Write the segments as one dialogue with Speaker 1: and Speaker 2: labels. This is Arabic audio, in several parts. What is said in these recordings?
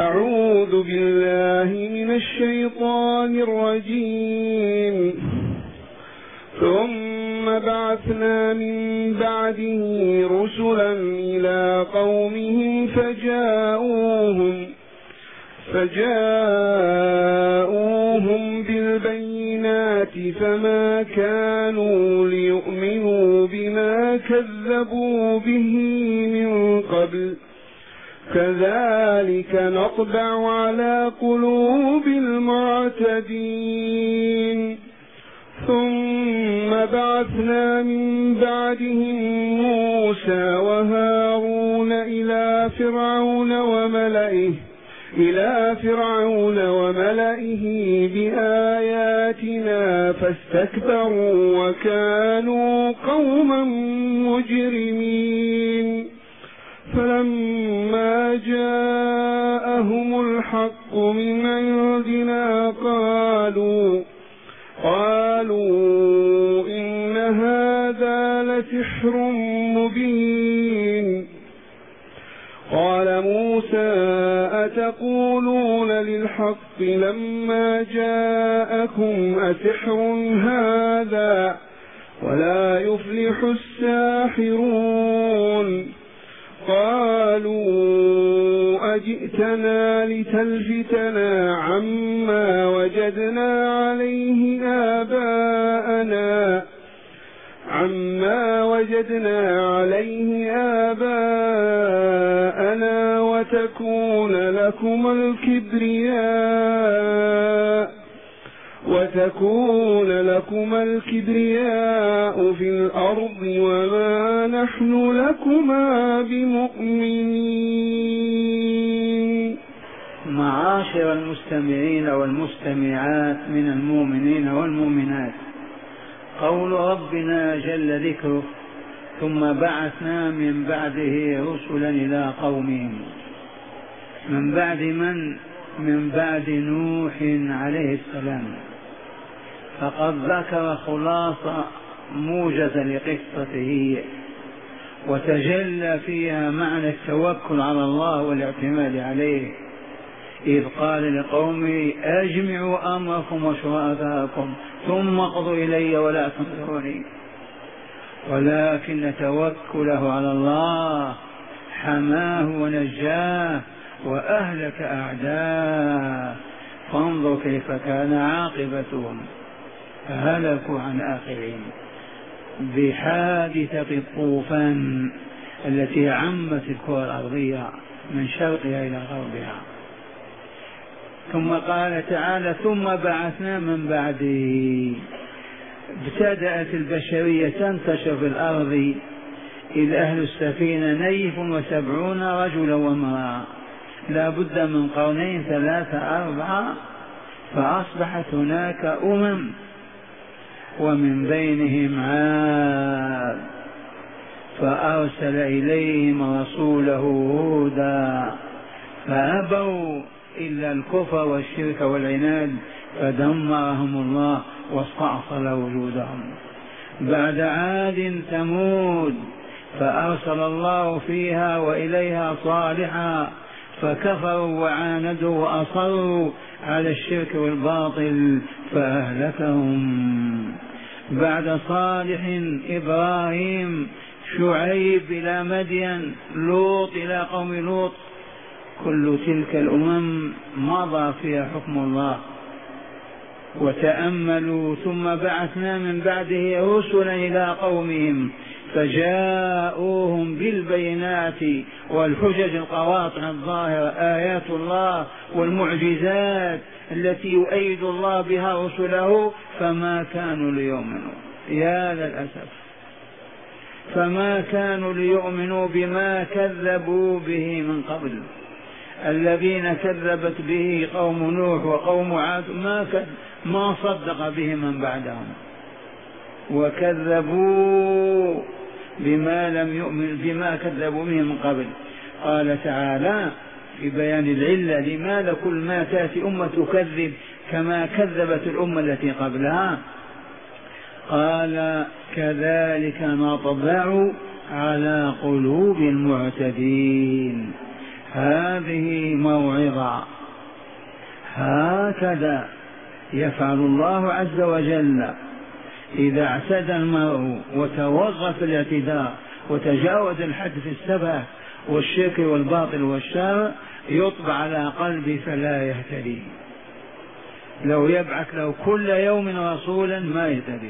Speaker 1: أعوذ بالله من الشيطان الرجيم. ثم بعثنا من بعده رسلا إلى قومهم فجاءوهم بالبينات فما كانوا ليؤمنوا بما كذبوا به من قبل كذلك نطبع على قلوب المعتدين. ثم بعثنا من بعدهم موسى وهارون إلى فرعون وملئه بآياتنا فاستكبروا وكانوا قوما مجرمين. فلما جاءهم الحق من عندنا قالوا إن هذا لسحر مبين. قال موسى أتقولون للحق لما جاءكم أسحر هذا ولا يفلح الساحرون. قالوا أجئتنا لتلفتنا عما وجدنا عليه آباءنا وتكون لكما الكبرياء في الأرض وما نحن لكما بمؤمنين.
Speaker 2: معاشر المستمعين والمستمعات من المؤمنين والمؤمنات، قول ربنا جل ذكره ثم بعثنا من بعده رسلا إلى قومهم. من بعد من بعد نوح عليه السلام. فقد ذكر خلاصة موجزة لقصته وتجلى فيها معنى التوكل على الله والاعتماد عليه، إذ قال لقومه أجمعوا أمركم وشركاءكم ثم اقضوا إلي ولا تنظروني. ولكن توكله على الله حماه ونجاه وأهلك أعداءه، فانظر كيف كان عاقبتهم، فهلكوا عن آخرين بحادثة الطوفان التي عمت الكرة الأرضية من شرقها إلى غربها. ثم قال تعالى ثم بعثنا من بعده. ابتدأت البشرية تنتشر في الأرض إذ أهل السفينة 170 رجلا وامرأة، لا بد من قرنين 3 4، فأصبحت هناك ومن بينهم عاد فأرسل إليهم رسوله هودا فأبوا إلا الكفر والشرك والعناد فدمرهم الله واستأصل وجودهم. بعد عاد ثمود فأرسل الله فيها وإليها صالحا فكفروا وعاندوا وأصروا على الشرك والباطل فأهلكهم. بعد صالح إبراهيم، شعيب إلى مدين، لوط إلى قوم لوط، كل تلك الأمم مضى فيها حكم الله. وتأملوا ثم بعثنا من بعده رسلا إلى قومهم فجاءوهم بالبينات والحجج القواطع الظاهرة، آيات الله والمعجزات التي يؤيد الله بها رسله، فما كانوا ليؤمنوا. يا للأسف، فما كانوا ليؤمنوا بما كذبوا به من قبل. الذين كذبت به قوم نوح وقوم عاد ما صدق به من بعدهم، وكذبوا بما لم يؤمن بما كذبوا به من قبل. قال تعالى في بيان العلة لماذا كل ما تأتي أمة تكذب كما كذبت الأمة التي قبلها، قال كذلك نطبع على قلوب المعتدين. هذه موعظة. هكذا يفعل الله عز وجل إذا اعتدى المرء وتوغى في الاعتداء وتجاوز الحد في السبع والشرك والباطل والشر، يطبع على قلبه فلا يهتدي. لو يبعث له كل يوم رسولا ما يهتدي.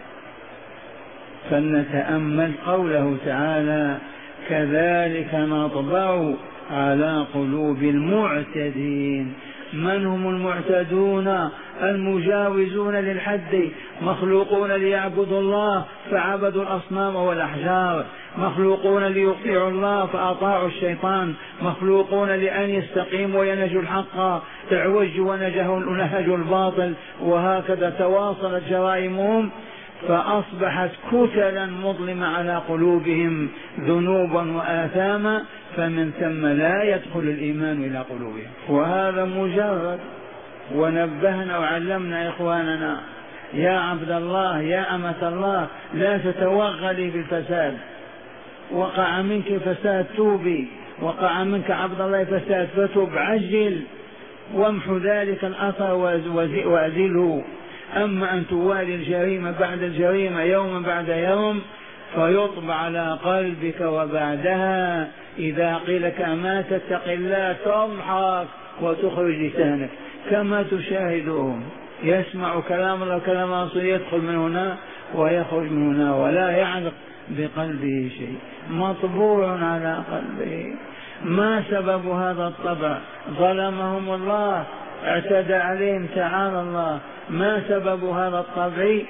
Speaker 2: فلنتأمل قوله تعالى: كذلك نطبع على قلوب المعتدين. من هم المعتدون؟ المجاوزون للحد، مخلوقون ليعبدوا الله فعبدوا الأصنام والأحجار، مخلوقون ليطيعوا الله فأطاعوا الشيطان، مخلوقون لأن يستقيموا وينهجوا الحق اعوجوا ونهجوا الباطل، وهكذا تواصلت جرائمهم فأصبحت كتلا مظلمة على قلوبهم ذنوبا وآثاما، فمن ثم لا يدخل الإيمان إلى قلوبهم. وهذا مجرد. ونبهنا وعلمنا إخواننا: يا عبد الله يا أمة الله لا تتوغلي بالفساد، وقع منك فساد توبي، وقع منك عبد الله فساد فتب، عجل وامحو ذلك الأثر وأزله. أما أن توالي الجريمة بعد الجريمة يوما بعد يوم فيطبع على قلبك، وبعدها إذا قيل لك ما تتق الله تضحك وتخرج لسانك كما تشاهدهم. يسمع كلام الله كلام رسول يدخل من هنا ويخرج من هنا ولا يعلق بقلبه شيء، مطبوع على قلبه. ما سبب هذا الطبع؟ ظلمهم الله، اعتدى عليهم تعالى الله. ما سبب هذا الطبع؟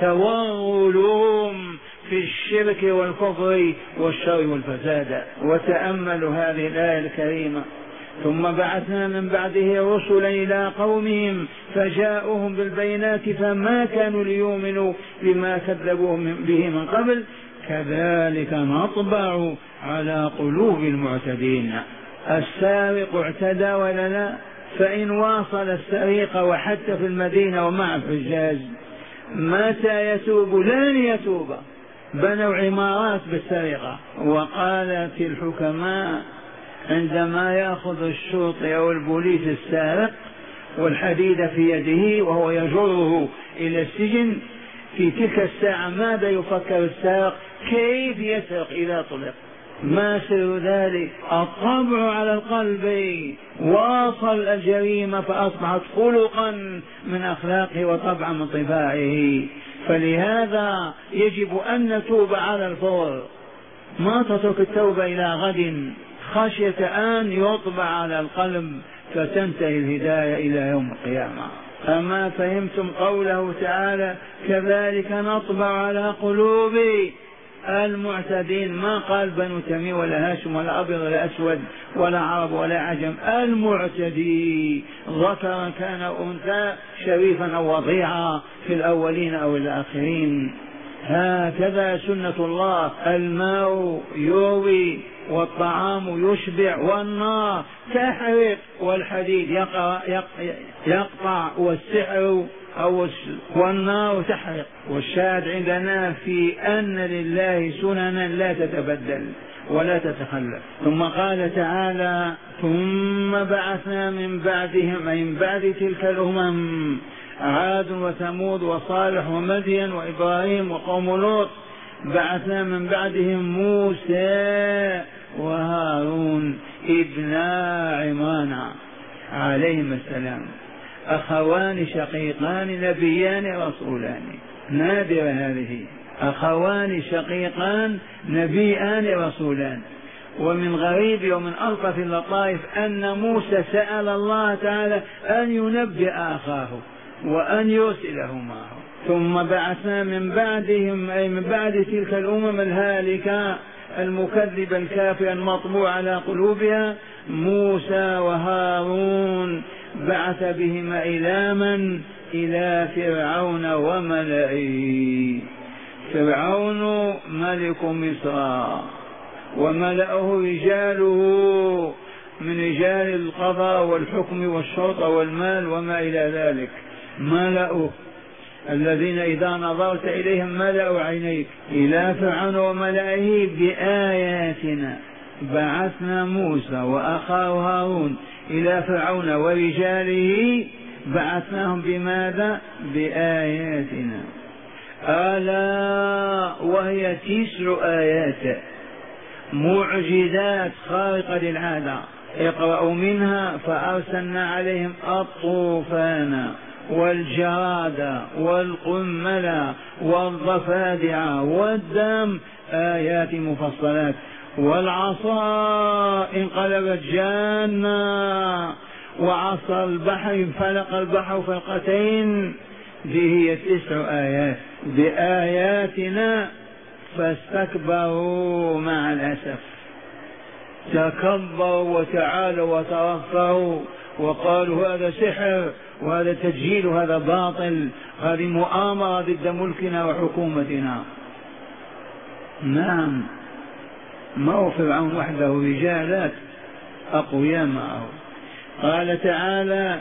Speaker 2: توغلهم في الشرك والكفر والشر والفساد. وتأملوا هذه الآية الكريمة: ثم بعثنا من بعده رسلا إلى قومهم فجاءوهم بالبينات فما كانوا ليؤمنوا بما كذبوا به من قبل كذلك نطبع على قلوب المعتدين. السارق اعتدى ولا لا؟ فإن واصل السرقة وحتى في المدينة ومع الحجاج متى يتوب؟ لن يتوب. بنوا عمارات بالسرقة. وقالت الحكماء: عندما يأخذ الشرطي أو البوليس السارق والحديد في يده وهو يجره إلى السجن، في تلك الساعة ماذا يفكر السارق؟ كيف يسرق إذا طلق؟ ما سر ذلك؟ الطبع على القلب. واصل الجريمة فأصبحت خلقا من أخلاقه وطبعا من طباعه. فلهذا يجب أن نتوب على الفور، ما تترك التوبة إلى غد خشية أن يطبع على القلب فتنتهي الهداية إلى يوم القيامة. أما فهمتم قوله تعالى: كذلك نطبع على قلوب المعتدين؟ ما قال بنو تميم ولا هاشم ولا أبيض ولا أسود ولا عرب ولا عجم، المعتدي ذكر كان أنثى، شريفا أو وضيعا، في الأولين أو الآخرين. هكذا سنة الله. الماء يروي والطعام يشبع والنار تحرق والحديد يقطع والسحر والنار تحرق. والشاهد عندنا في أن لله سننا لا تتبدل ولا تتخلف. ثم قال تعالى: ثم بعثنا من بعدهم، أي من بعد تلك الأمم، عاد وثمود وصالح ومدين وإبراهيم وقوم لوط، بعثنا من بعدهم موسى وهارون ابنا عمران عليهم السلام، أخوان شقيقان نبيان رسولان. نادرة هذه، أخوان شقيقان نبيان رسولان. ومن غريب ومن ألطف اللطائف أن موسى سأل الله تعالى أن ينبئ أخاه وأن يرسله معه. ثم بعثنا من بعدهم، أي من بعد تلك الأمم الهالكة المكذبة الكافرة المطبوع على قلوبها، موسى وهارون، بعث بهما إلى من؟ إلى فرعون وملئه. فرعون ملك مصر وملأه رجاله من رجال القضاء والحكم والشرطة والمال وما إلى ذلك، ملأه الذين إذا نظرت إليهم ملأوا عينيك. إلى فرعون وملئه بآياتنا، بعثنا موسى وأخاه هارون إلى فرعون ورجاله، بعثناهم بماذا؟ بآياتنا. ألا وهي 9 آيات معجزات خارقة للعادة. اقرأوا منها: فأرسلنا عليهم الطوفان والجراد والقمل والضفادع والدم، آيات مفصلات. والعصا انقلبت جانا، وعصا البحر فلق البحر فلقتين. دي هي 9 آيات بآياتنا، فاستكبروا مع الأسف، تكبروا وتعالوا وترفعوا وقالوا هذا سحر وهذا تسجيل وهذا باطل، هذه مؤامرة ضد ملكنا وحكومتنا. نعم، ما هو فرعون وحده، رجالات أقوياء معه. قال تعالى: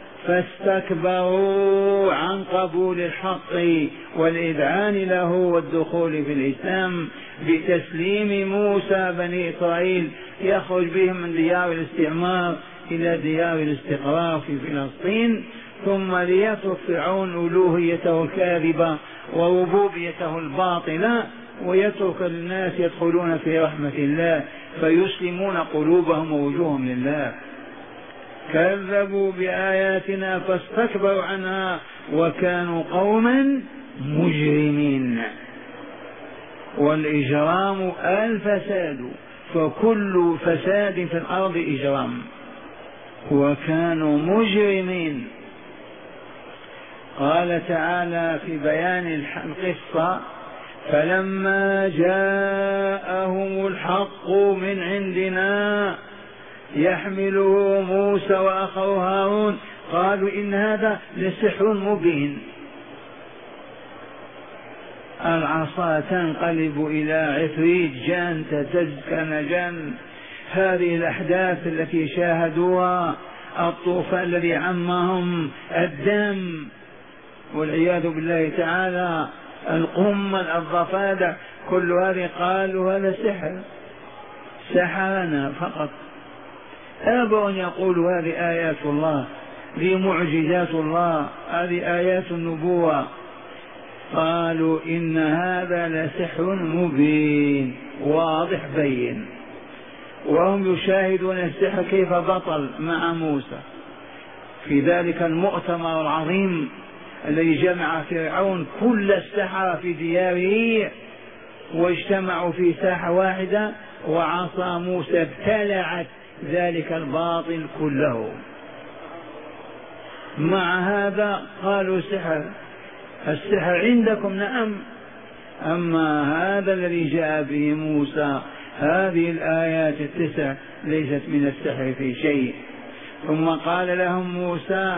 Speaker 2: فاستكبروا عن قبول الحق والإذعان له والدخول في الإسلام بتسليم موسى بني إسرائيل يخرج بهم من ديار الاستعمار إلى ديار الاستقرار في فلسطين، ثم ليترك فرعون ألوهيته الكاذبة وربوبيته الباطلة، ويترك الناس يدخلون في رحمة الله فيسلمون قلوبهم ووجوههم لله. كذبوا بآياتنا فاستكبروا عنها وكانوا قوما مجرمين. والإجرام الفساد، فكل فساد في الأرض إجرام، وكانوا مجرمين. قال تعالى في بيان القصة: فلما جاءهم الحق من عندنا يحمله موسى وأخوه هارون قالوا إن هذا لسحر مبين. العصا تنقلب إلى عفريت جان تهتز كنجان. هذه الأحداث التي شاهدوها، الطوفان الذي عمهم، الدم والعياذ بالله تعالى، القمل، الضفادع، كل هذه قالوا هذا سحر، سحرنا فقط. أبوا أن يقولوا هذه آيات الله، هذه معجزات الله، هذه آيات النبوة. قالوا إن هذا لسحر مبين واضح بين. وهم يشاهدون السحر كيف بطل مع موسى في ذلك المؤتمر العظيم الذي جمع فرعون كل السحرة في دياره واجتمعوا في ساحة واحدة، وعصا موسى ابتلعت ذلك الباطل كله. مع هذا قالوا سحر. السحر عندكم نعم، أما هذا الذي جاء به موسى، هذه الآيات 9 ليست من السحر في شيء. ثم قال لهم موسى: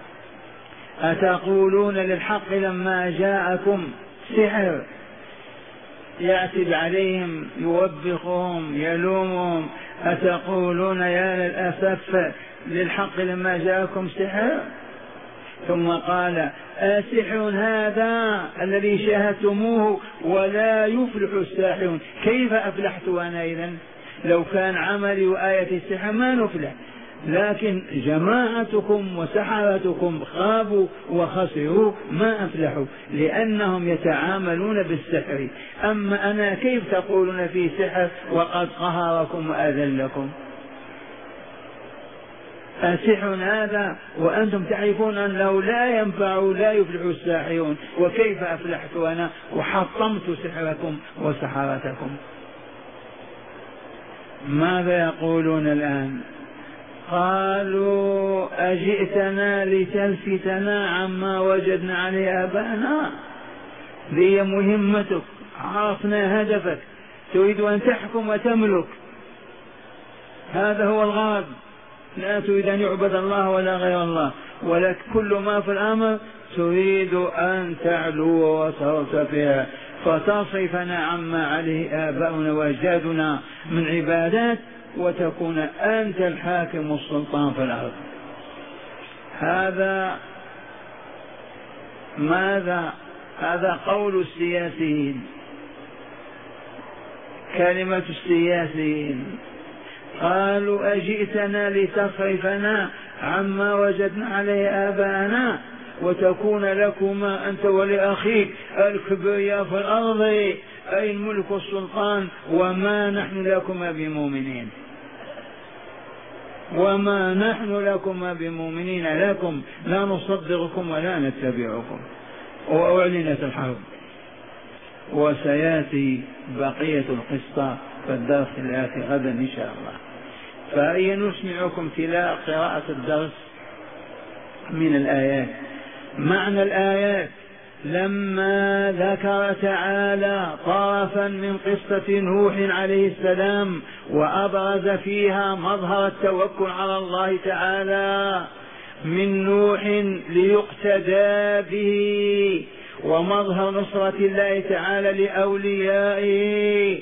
Speaker 2: أتقولون للحق لما جاءكم سحر؟ يعتب عليهم، يوبخهم، يلومهم: أتقولون يا للأسف للحق لما جاءكم سحر؟ ثم قال: أسحر هذا الذي شاهدتموه ولا يفلح الساحرون؟ كيف أفلحت أنا إذن؟ لو كان عملي وآية السحر ما نفلح، لكن جماعتكم وسحرتكم خابوا وخسروا ما أفلحوا لأنهم يتعاملون بالسحر. أما أنا كيف تقولون في سحر وقد قهركم وأذلكم؟ أسحر هذا وأنتم تعرفون أنه لا ينفع لا يفلح الساحرون، وكيف أفلحت أنا وحطمت سحركم وسحرتكم؟ ماذا يقولون الآن؟ قالوا: أجئتنا لتلفتنا عما وجدنا عليه آباءنا؟ هي مهمتك، عرفنا هدفك، تريد أن تحكم وتملك، هذا هو الغرض، لا تريد أن يعبد الله ولا غير الله، ولك كل ما في الأمر تريد أن تعلو وترتفع فتصرفنا عما عليه آباؤنا وأجدادنا من عبادات وتكون أنت الحاكم السلطان في الأرض. هذا ماذا؟ هذا قول السياسيين، كلمة السياسيين. قالوا أجئتنا لتصرفنا عما وجدنا عليه آباءنا وتكون لكما أنت ولأخيك الكبرياء في الأرض أي الملك والسلطان وما نحن لكما بمؤمنين، وما نحن لكما بمؤمنين لكم لا نصدقكم ولا نتبعكم. وأعلنت الحرب. وسيأتي بقية القصة في الدرس الآتي غدا إن شاء الله. فأي نسمعكم قراءة الدرس من الآيات. معنى الآيات: لما ذكر تعالى طرفا من قصة نوح عليه السلام وأبرز فيها مظهر التوكل على الله تعالى من نوح ليقتدى به، ومظهر نصرة الله تعالى لأوليائه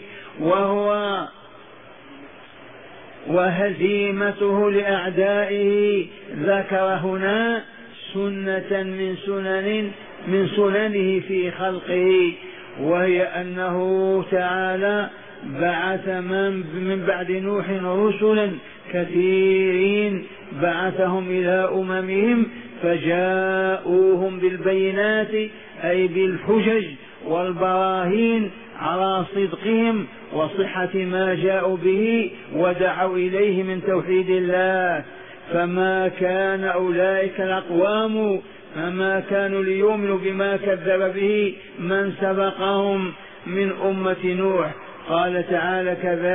Speaker 2: وهزيمته لأعدائه، ذكر هنا سنة من سننه في خلقه، وهي أنه تعالى بعث من بعد نوح رسلا كثيرين بعثهم إلى أممهم فجاءوهم بالبينات أي بالحجج والبراهين على صدقهم وصحة ما جاءوا به ودعوا إليه من توحيد الله. فما كان أولئك الأقوام فما كانوا ليؤمنوا بما كذب به من سبقهم من أمة نوح. قال تعالى: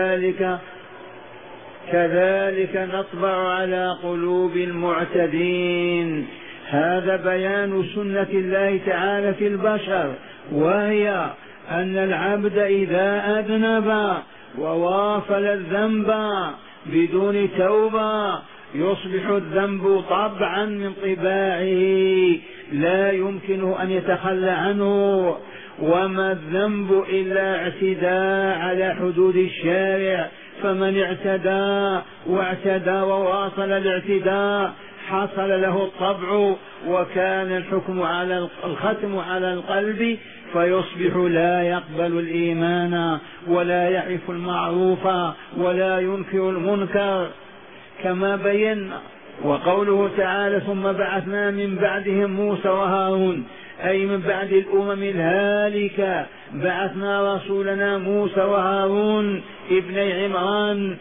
Speaker 2: كذلك نطبع على قلوب المعتدين. هذا بيان سنة الله تعالى في البشر، وهي أن العبد إذا أذنب وواصل الذنب بدون توبة يصبح الذنب طبعا من طباعه لا يمكنه أن يتخلى عنه. وما الذنب إلا اعتداء على حدود الشارع، فمن اعتدى وواصل الاعتداء حصل له الطبع، وكان الحكم على الختم على القلب، فيصبح لا يقبل الإيمان ولا يعرف المعروف ولا ينكر المنكر كما بينا. وقوله تعالى: ثم بعثنا من بعدهم موسى وهارون، أي من بعد الأمم الهالكة بعثنا رسولنا موسى وهارون ابني عمران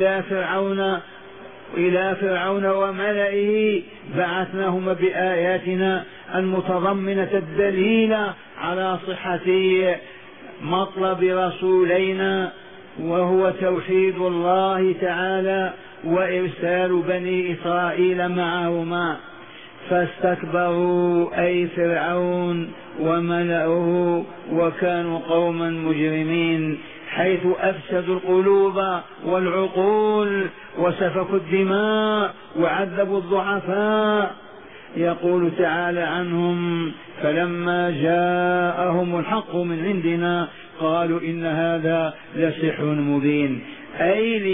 Speaker 2: إلى فرعون وملئه، بعثناهما بآياتنا المتضمنة الدليل على صحة مطلب رسولينا، وهو توحيد الله تعالى وإرسال بني إسرائيل معهما. فاستكبروا أي فرعون وملأه وكانوا قوما مجرمين، حيث أفسدوا القلوب والعقول وسفكوا الدماء وعذبوا الضعفاء. يقول تعالى عنهم: فلما جاءهم الحق من عندنا قالوا إن هذا لسحر مبين. أي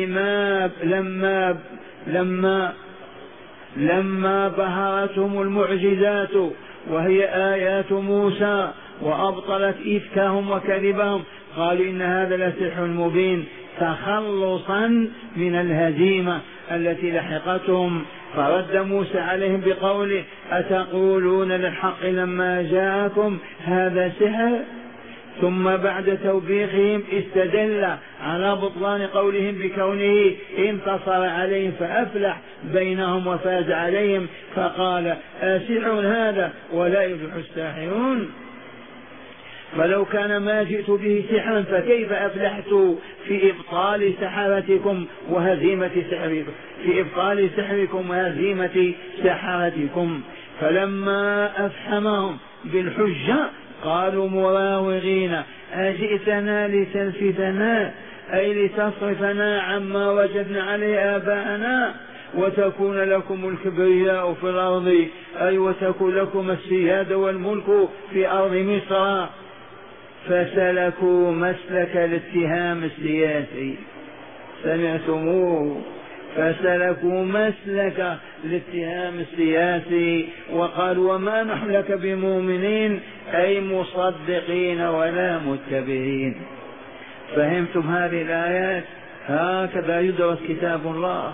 Speaker 2: لما بهرتهم المعجزات وهي آيات موسى وأبطلت إفكهم وكذبهم قالوا إن هذا لسحر مبين، تخلصا من الهزيمة التي لحقتهم. فرد موسى عليهم بقوله: أتقولون للحق لما جاءكم هذا سحر؟ ثم بعد توبيخهم استدل على بطلان قولهم بكونه انتصر عليهم فأفلح بينهم وفاز عليهم، فقال: أسحر هذا ولا يفلح الساحرون؟ فلو كان ما جئت به سحرا فكيف أفلحت في إبطال سحرتكم وهزيمة سحركم، في إبطال سحركم وهزيمة سحرتكم. فلما أفحمهم بالحجة قالوا مراوغين: أجئتنا لتلفتنا أي لتصرفنا عما وجدنا عليه آباءنا وتكون لكم الكبرياء في الأرض، أي وتكون لكم السيادة والملك في أرض مصر. فسلكوا مسلك الاتهام السياسي، سمعتموه؟ فسلكوا مسلك الاتهام السياسي وقالوا: وما نحن لك بمؤمنين، أي مصدقين ولا متبعين. فهمتم هذه الآيات؟ هكذا يدرس كتاب الله.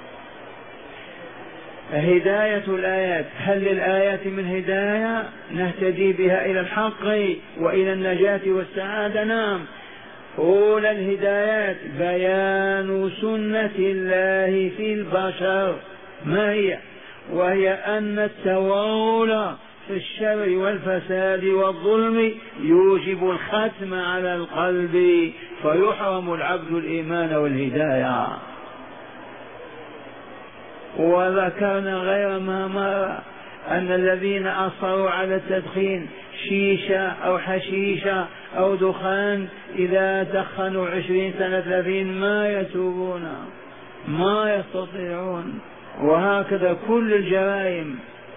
Speaker 2: هداية الآيات، هل للآيات من هداية نهتدي بها إلى الحق وإلى النجاة والسعادة؟ نعم. أولى الهدايات بيان سنة الله في البشر، ما هي؟ وهي أن التورط في الشر والفساد والظلم يوجب الختم على القلب فيحرم العبد الإيمان والهداية. وذكرنا غير ما مر أن الذين أصروا على التدخين شيشة أو حشيشة أو دخان إذا دخنوا 20 سنة 30 ما يتوبون، ما يستطيعون. وهكذا كل الجرائم.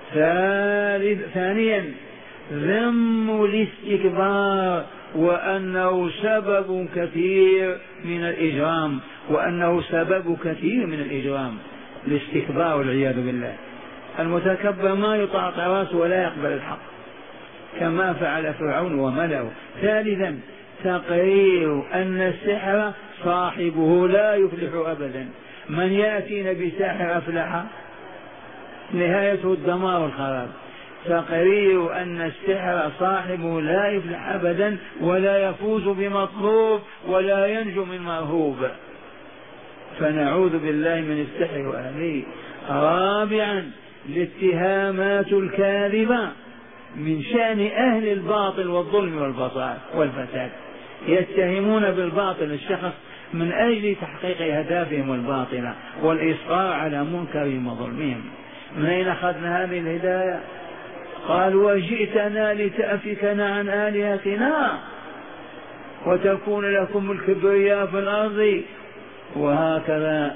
Speaker 2: ثانيا ذم الاستكبار وأنه سبب كثير من الإجرام، وأنه سبب كثير من الإجرام الاستكبار والعياذ بالله. المتكبر ما يطاع راسه ولا يقبل الحق كما فعل فرعون وملأه. ثالثا تقرير أن السحر صاحبه لا يفلح أبدا. من يأتينا بساحر أفلح، نهايته الدمار والخراب. تقرير أن السحر صاحبه لا يفلح أبدا ولا يفوز بمطلوب ولا ينجو من مرهوب، فنعوذ بالله من السحر وأهله. رابعا الاتهامات الكاذبة من شأن أهل الباطل والظلم والفساد. يتهمون بالباطل الشخص من أجل تحقيق أهدافهم الباطلة والإصرار على منكرهم وظلمهم. من أين أخذنا هذه الهداية؟ قال وجئتنا لتأفكنا عن آلهتنا وتكون لكم الكبرياء في الأرض. وهكذا